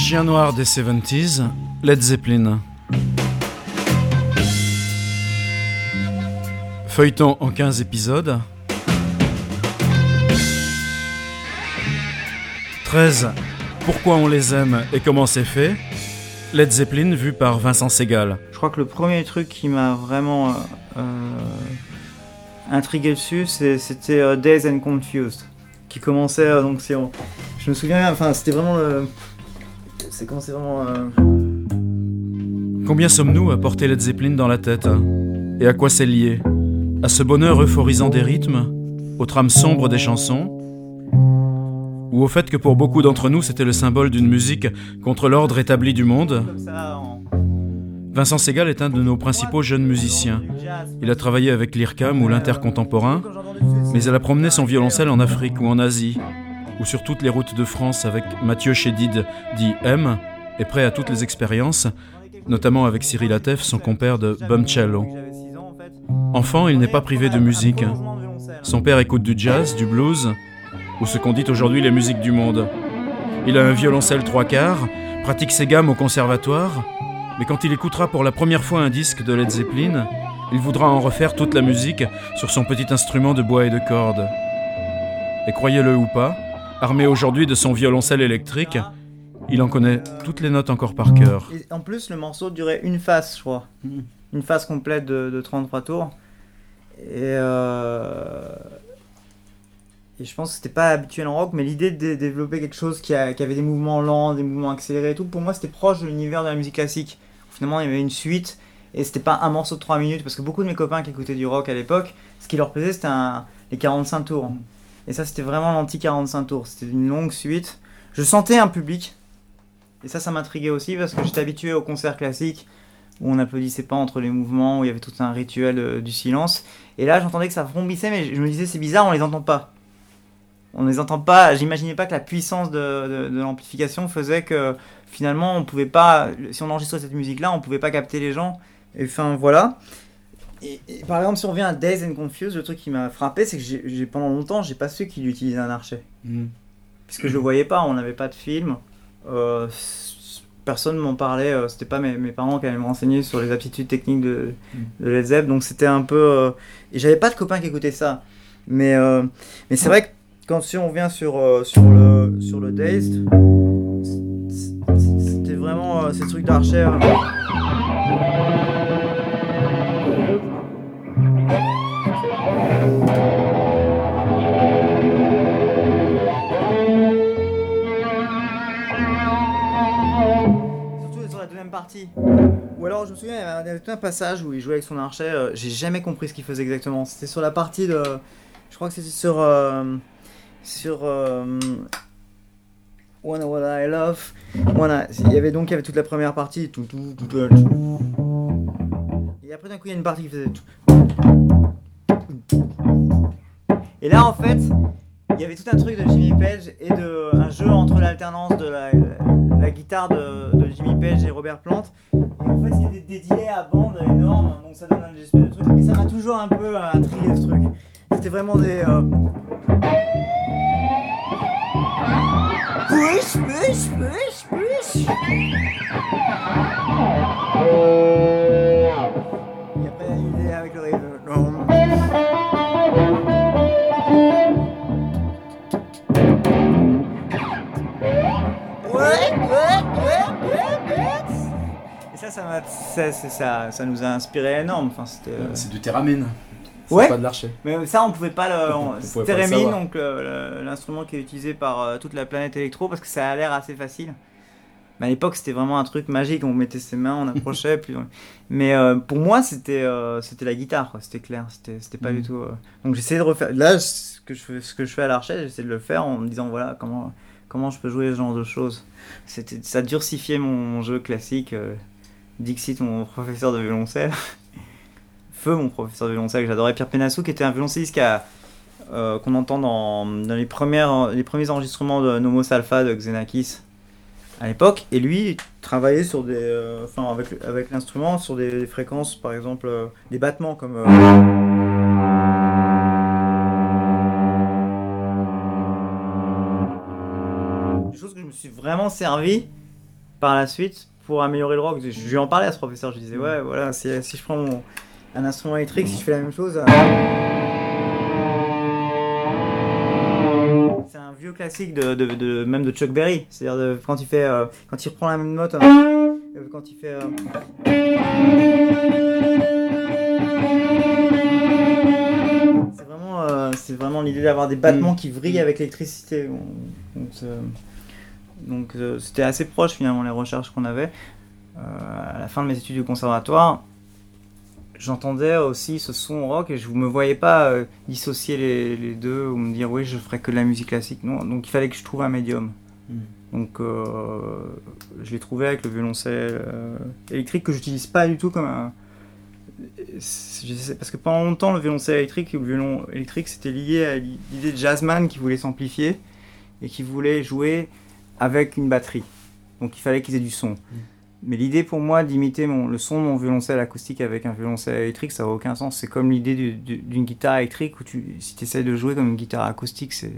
Chien noir des 70s, Led Zeppelin. Feuilleton en 15 épisodes. 13. Pourquoi on les aime et comment c'est fait. Led Zeppelin vu par Vincent Segal. Je crois que le premier truc qui m'a vraiment intrigué dessus, c'était Dazed and Confused, qui commençait donc je me souviens, enfin c'était vraiment c'est commencé vraiment. Combien sommes-nous à porter Led Zeppelin dans la tête? Et à quoi c'est lié? À ce bonheur euphorisant des rythmes? Aux trames sombres des chansons? Ou au fait que pour beaucoup d'entre nous, c'était le symbole d'une musique contre l'ordre établi du monde? Vincent Segal est un de nos principaux jeunes musiciens. Il a travaillé avec l'IRCAM ou l'Intercontemporain, mais il a promené son violoncelle en Afrique ou en Asie, ou sur toutes les routes de France avec Mathieu Chédid, dit M, et prêt à toutes les expériences, notamment avec Cyril Atef, son compère de Bumcello. Enfant, il n'est pas privé de musique. Son père écoute du jazz, du blues, ou ce qu'on dit aujourd'hui les musiques du monde. Il a un violoncelle 3/4, pratique ses gammes au conservatoire, mais quand il écoutera pour la première fois un disque de Led Zeppelin, il voudra en refaire toute la musique sur son petit instrument de bois et de cordes. Et croyez-le ou pas, armé aujourd'hui de son violoncelle électrique, il en connaît toutes les notes encore par cœur. Et en plus, le morceau durait une phase, je crois. Une phase complète de 33 tours. Et je pense que c'était pas habituel en rock, mais l'idée de développer quelque chose qui avait des mouvements lents, des mouvements accélérés et tout, pour moi c'était proche de l'univers de la musique classique. Finalement, il y avait une suite, et c'était pas un morceau de 3 minutes, parce que beaucoup de mes copains qui écoutaient du rock à l'époque, ce qui leur plaisait c'était les 45 tours. Et ça c'était vraiment l'anti-45 tours, c'était une longue suite. Je sentais un public, et ça m'intriguait aussi, parce que j'étais habitué aux concerts classiques, où on n'applaudissait pas entre les mouvements, où il y avait tout un rituel du silence. Et là j'entendais que ça vrombissait, mais je me disais c'est bizarre, on les entend pas. On ne les entend pas, j'imaginais pas que la puissance de l'amplification faisait que finalement on pouvait pas, si on enregistrait cette musique là, on pouvait pas capter les gens. Et enfin voilà. Et par exemple, si on revient à Dazed and Confused, le truc qui m'a frappé, c'est que pendant longtemps j'ai pas su qu'il utilisait un archet. Puisque je le voyais pas, on n'avait pas de film. Personne m'en parlait, c'était pas mes parents qui allaient me renseigner sur les aptitudes techniques de Led Zeppelin, donc c'était un peu. Et j'avais pas de copains qui écoutaient ça. Mais c'est vrai que si on revient sur le Dazed, c'était vraiment ces trucs d'archer. Surtout sur la deuxième partie. Ou alors je me souviens, il y avait tout un passage où il jouait avec son archet, j'ai jamais compris ce qu'il faisait exactement. C'était sur la partie de. Je crois que c'était sur What I Love. Il y avait toute la première partie. Et après d'un coup il y a une partie qui faisait. Et là en fait, il y avait tout un truc de Jimmy Page et un jeu entre l'alternance de la guitare de Jimmy Page et Robert Plant. Et en fait il y a des delays à bande énormes, donc ça donne un espèce de truc. Mais ça m'a toujours un peu intrigué ce truc. C'était vraiment des. Push. Et après, il est avec le riff. Et ça nous a inspiré énorme. Enfin, C'est du Theremin. C'est ouais, pas de l'archet. Mais ça on pouvait pas le Theremin, donc l'instrument qui est utilisé par toute la planète électro, parce que ça a l'air assez facile. Mais à l'époque c'était vraiment un truc magique, on mettait ses mains, on approchait. Puis, mais pour moi c'était la guitare, quoi. C'était clair, c'était pas du tout. Donc j'essayais de refaire. Là ce que je fais à l'archet, j'essaie de le faire en me disant voilà comment je peux jouer ce genre de choses. Ça durcifiait mon jeu classique. Dixit, mon professeur de violoncelle. Feu, mon professeur de violoncelle que j'adorais, Pierre Penassou, qui était un violoncelliste qu'on entend dans les premiers enregistrements de Nomos Alpha de Xenakis à l'époque, et lui travaillait sur avec l'instrument sur des fréquences, par exemple des battements comme des choses que je me suis vraiment servi par la suite, pour améliorer le rock, je lui en parlais à ce professeur, je disais ouais voilà, si je prends un instrument électrique, si je fais la même chose... C'est un vieux classique même de Chuck Berry, c'est-à-dire quand il reprend la même note, quand il fait... C'est vraiment l'idée d'avoir des battements qui vrillent avec l'électricité. Donc c'était assez proche finalement les recherches qu'on avait. À la fin de mes études du conservatoire, j'entendais aussi ce son rock et je ne me voyais pas dissocier les deux ou me dire oui je ferais que de la musique classique. Non, donc il fallait que je trouve un médium. Donc je l'ai trouvé avec le violoncelle électrique que j'utilise pas du tout comme un... Parce que pendant longtemps le violoncelle électrique ou le violon électrique c'était lié à l'idée de jazzman qui voulait s'amplifier et qui voulait jouer avec une batterie. Donc il fallait qu'ils aient du son. Mais l'idée pour moi d'imiter le son de mon violoncelle acoustique avec un violoncelle électrique, ça n'a aucun sens. C'est comme l'idée d'une guitare électrique où si tu essaies de jouer comme une guitare acoustique, c'est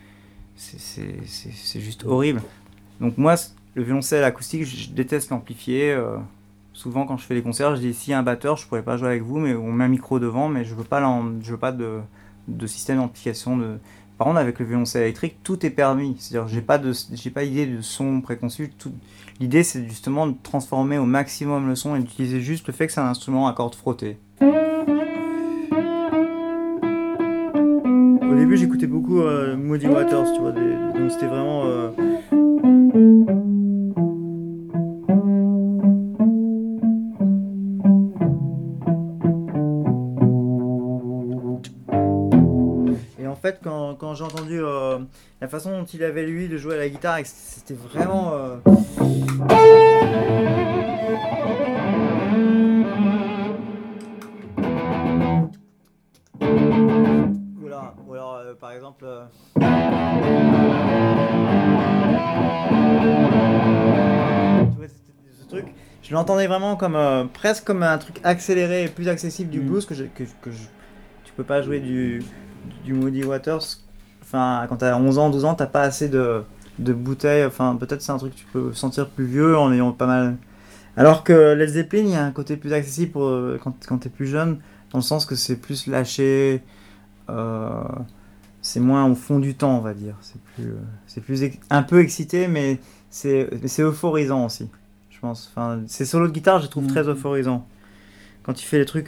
juste horrible. Donc moi, le violoncelle acoustique, je déteste l'amplifier. Souvent quand je fais les concerts, je dis s'il y a un batteur, je pourrais pas jouer avec vous, mais on met un micro devant, mais je veux pas de système d'amplification. Par contre, avec le violoncelle électrique, tout est permis. C'est-à-dire, j'ai pas idée de son préconçu. L'idée, c'est justement de transformer au maximum le son et d'utiliser juste le fait que c'est un instrument à cordes frottées. Au début, j'écoutais beaucoup Muddy Waters, tu vois, donc c'était vraiment... Et en fait, quand j'ai entendu la façon dont il avait lui de jouer à la guitare, c'était vraiment... Ou alors, par exemple... Tu vois, ce truc, je l'entendais vraiment comme presque comme un truc accéléré et plus accessible du blues tu peux pas jouer du Muddy Waters. Enfin, quand t'as 11 ans, 12 ans, t'as pas assez de bouteilles. Enfin, peut-être c'est un truc que tu peux sentir plus vieux en ayant pas mal. Alors que Led Zeppelin, il y a un côté plus accessible quand t'es plus jeune, dans le sens que c'est plus lâché. C'est moins au fond du temps, on va dire. C'est plus un peu excité, mais c'est euphorisant aussi, je pense. Enfin, ces solos de guitare, je les trouve très euphorisants. Quand il fait les trucs...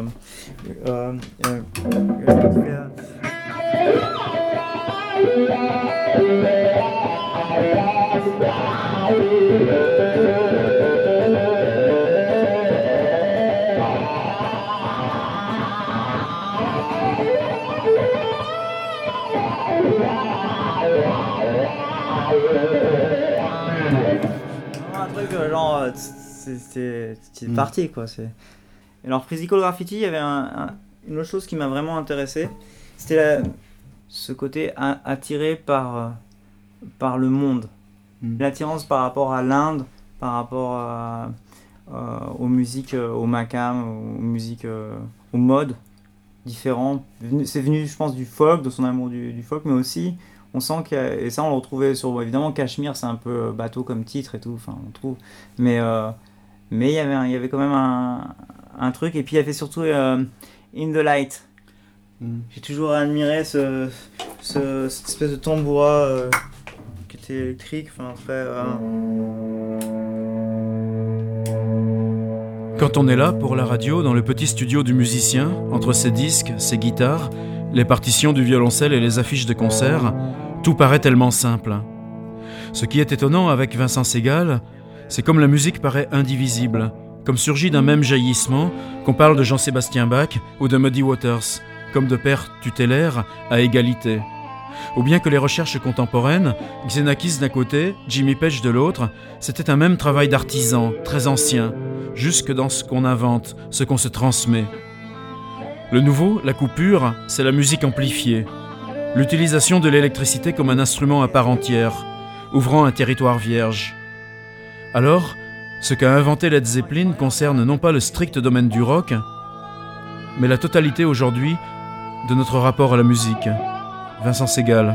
un truc genre... c'est parti, quoi. Et alors, Physical Graffiti, il y avait une autre chose qui m'a vraiment intéressé. C'était ce côté attiré par le monde. L'attirance par rapport à l'Inde, par rapport aux musiques, au makam, aux musiques, aux modes différents. C'est venu, je pense, du folk, de son amour du folk, mais aussi, on sent et ça on le retrouvait sur, évidemment, Cachemire, c'est un peu bateau comme titre et tout, enfin, on trouve. Mais il y avait quand même un truc, et puis il y avait surtout In the Light. J'ai toujours admiré cette espèce de tamboura qui était électrique, enfin très... Quand on est là pour la radio, dans le petit studio du musicien, entre ses disques, ses guitares, les partitions du violoncelle et les affiches de concert, tout paraît tellement simple. Ce qui est étonnant avec Vincent Segal, c'est comme la musique paraît indivisible, comme surgit d'un même jaillissement, qu'on parle de Jean-Sébastien Bach ou de Muddy Waters, comme de pères tutélaires à égalité. Ou bien que les recherches contemporaines, Xenakis d'un côté, Jimmy Page de l'autre, c'était un même travail d'artisan, très ancien, jusque dans ce qu'on invente, ce qu'on se transmet. Le nouveau, la coupure, c'est la musique amplifiée. L'utilisation de l'électricité comme un instrument à part entière, ouvrant un territoire vierge. Alors, ce qu'a inventé Led Zeppelin concerne non pas le strict domaine du rock, mais la totalité aujourd'hui de notre rapport à la musique. Vincent Segal.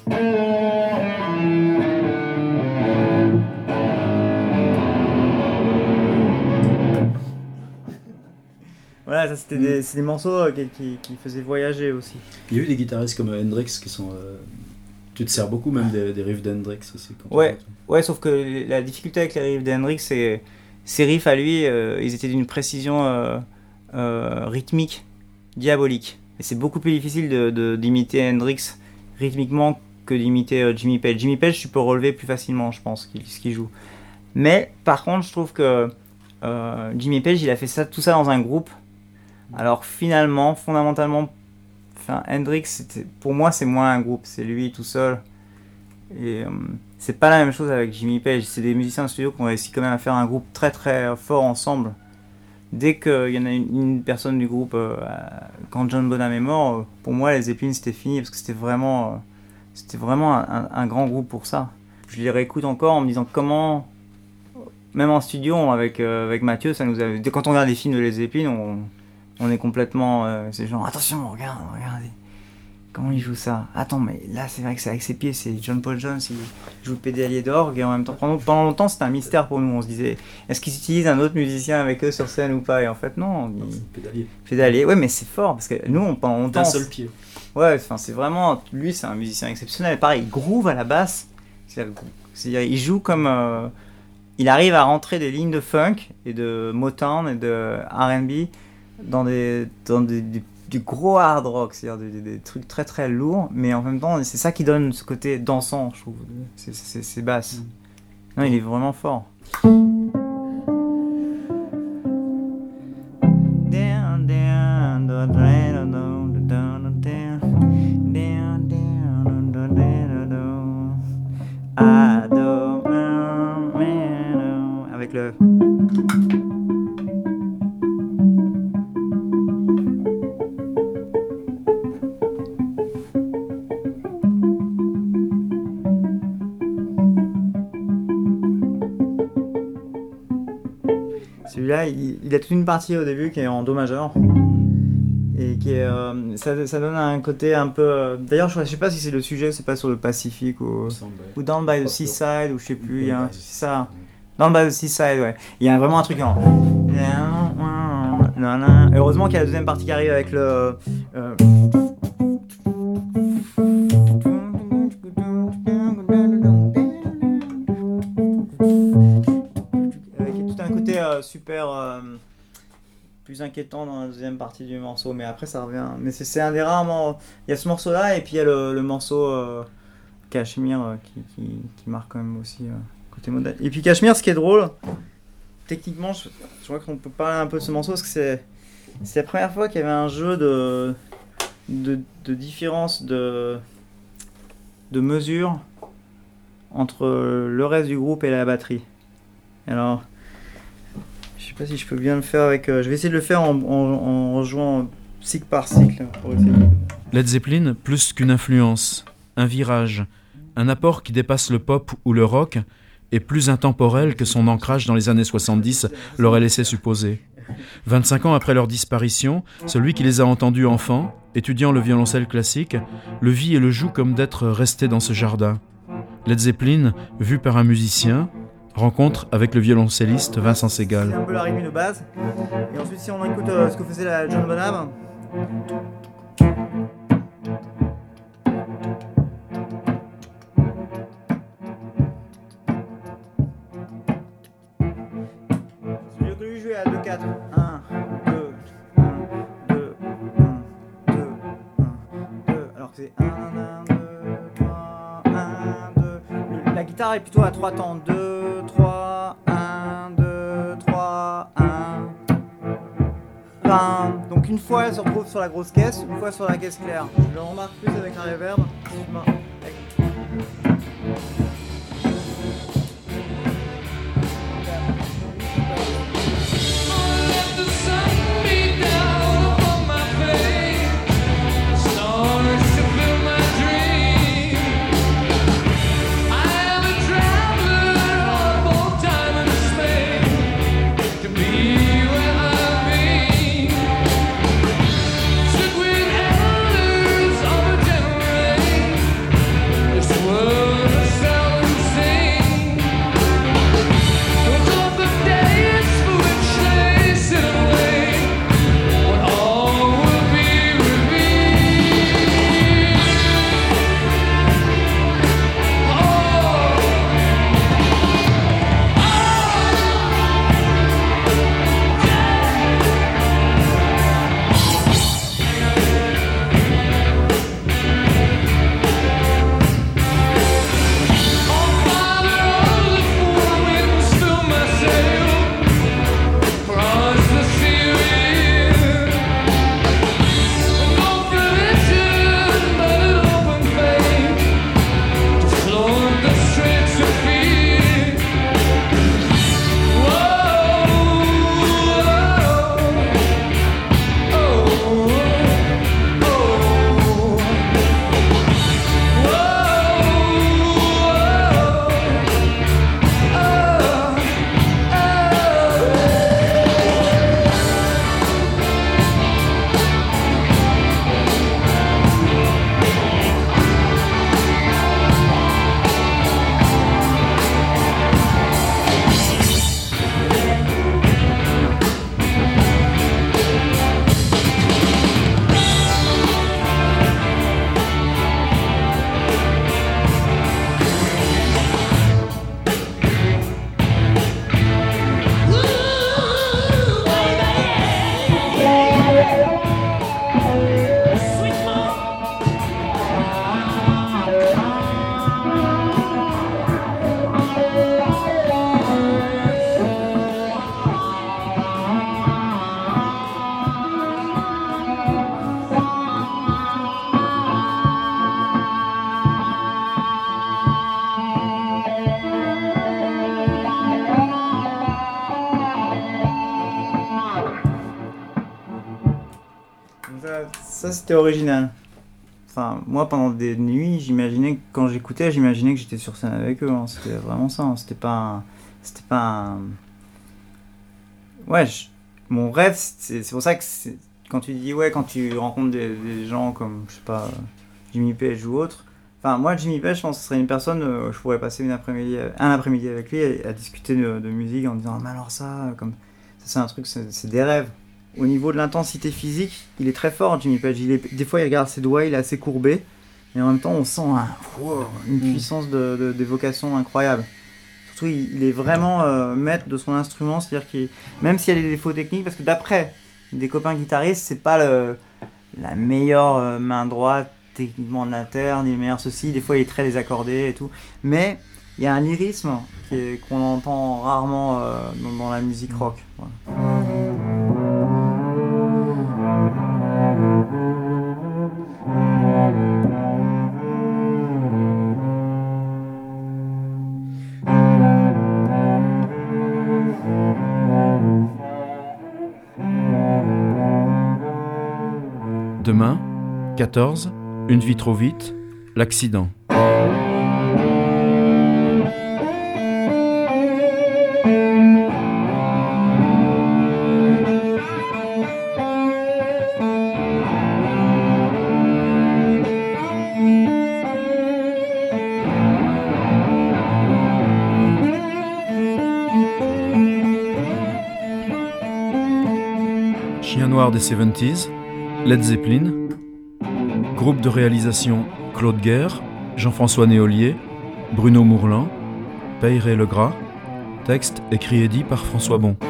Voilà, ça c'est des morceaux qui faisaient voyager aussi. Il y a eu des guitaristes comme Hendrix qui sont... Tu te sers beaucoup même des riffs d'Hendrix aussi. Ouais, sauf que la difficulté avec les riffs d'Hendrix, c'est ces riffs à lui, ils étaient d'une précision rythmique diabolique. Et c'est beaucoup plus difficile d'imiter Hendrix rythmiquement que d'imiter Jimmy Page. Jimmy Page, tu peux relever plus facilement, je pense, ce qu'il joue. Mais par contre, je trouve que Jimmy Page, il a fait tout ça dans un groupe. Alors finalement, fondamentalement, Hendrix, pour moi, c'est moins un groupe, c'est lui tout seul. Et c'est pas la même chose avec Jimmy Page. C'est des musiciens de studio qui ont réussi quand même à faire un groupe très très fort ensemble. Dès qu'il y en a une personne du groupe, quand John Bonham est mort, pour moi, les Zeppelin c'était fini parce que c'était vraiment un grand groupe pour ça. Je les réécoute encore en me disant comment, même en studio avec Mathieu, ça nous avait... Quand on regarde les films de les Zeppelin, on est complètement... c'est genre, attention, regardez. Comment il joue ça? Attends, mais là, c'est vrai que c'est avec ses pieds, c'est John Paul Jones, il joue le pédalier d'orgue, et en même temps, pendant longtemps, c'était un mystère pour nous. On se disait, est-ce qu'ils utilisent un autre musicien avec eux sur scène ou pas? Et en fait, non. Pédalier. Pédalier, ouais, mais c'est fort, parce que nous, pendant longtemps... Un seul pied. Ouais, c'est vraiment... Lui, c'est un musicien exceptionnel. Pareil, il groove à la basse. C'est-à-dire, il joue comme... il arrive à rentrer des lignes de funk et de Motown et de R&B dans du gros hard rock, c'est-à-dire des trucs très très lourds, mais en même temps c'est ça qui donne ce côté dansant, je trouve, c'est basse. Non, il est vraiment fort. Avec le... Celui-là, il a toute une partie au début qui est en do majeur et qui est, ça donne un côté un peu. D'ailleurs, je sais pas si c'est le sujet, c'est pas sur le Pacifique ou Down by the Seaside ou je sais plus. Il y a ça. Down by the Seaside, ouais. Il y a vraiment un truc en. Heureusement qu'il y a la deuxième partie qui arrive avec le. Super plus inquiétant dans la deuxième partie du morceau, mais après ça revient. Mais c'est un des rares moments. Il y a ce morceau là et puis il y a le morceau Cachemire qui marque quand même aussi côté modèle. Et puis Cachemire, ce qui est drôle, techniquement, je crois qu'on peut parler un peu de ce morceau parce que c'est la première fois qu'il y avait un jeu de différence de mesure entre le reste du groupe et la batterie. Alors, je sais pas si je peux bien le faire avec... je vais essayer de le faire en jouant cycle par cycle. Pour essayer de... Led Zeppelin, plus qu'une influence, un virage, un apport qui dépasse le pop ou le rock, et plus intemporel que son ancrage dans les années 70 l'aurait laissé supposer. 25 ans après leur disparition, celui qui les a entendus enfants, étudiant le violoncelle classique, le vit et le joue comme d'être resté dans ce jardin. Led Zeppelin, vu par un musicien, rencontre avec le violoncelliste Vincent Segal. C'est un peu la rythme de base. Et ensuite, si on écoute ce que faisait la John Bonham. Je vais lui jouer à 2-4. 1, 2, 1, 2, 1, 2, 1, 2. Alors que c'est 1, 2, 3, 1, 2. La guitare est plutôt à 3 temps. 2, 3, 1, 2, 3, 1. Donc une fois elle se retrouve sur la grosse caisse, une fois sur la caisse claire. Je le remarque plus avec un reverb. Ça c'était original. Enfin, moi pendant des nuits, j'imaginais que quand j'écoutais, j'imaginais que j'étais sur scène avec eux. Hein. C'était vraiment ça. Hein. C'était pas un. Ouais, mon rêve, c'est pour ça que quand tu dis ouais, quand tu rencontres des gens comme je sais pas Jimmy Page ou autre. Enfin, moi Jimmy Page, je pense que ce serait une personne, je pourrais passer un après-midi avec lui à discuter de musique en disant ah, mais alors ça, comme ça c'est un truc, c'est des rêves. Au niveau de l'intensité physique, il est très fort, Jimmy Page. Des fois, il regarde ses doigts, il est assez courbé. Et en même temps, on sent une puissance d'évocation incroyable. Surtout, il est vraiment maître de son instrument. C'est-à-dire qu'il, même s'il y a des défauts techniques, parce que d'après des copains guitaristes, c'est pas la meilleure main droite techniquement de la terre, ni le meilleur ceci. Des fois, il est très désaccordé et tout. Mais il y a un lyrisme qu'on entend rarement dans la musique rock. Voilà. Demain, 14, Une vie trop vite, l'accident. Chien noir des 70s, Led Zeppelin. Groupe de réalisation Claude Guerre, Jean-François Néolier, Bruno Mourlan, Peyré Legras. Texte écrit et dit par François Bon.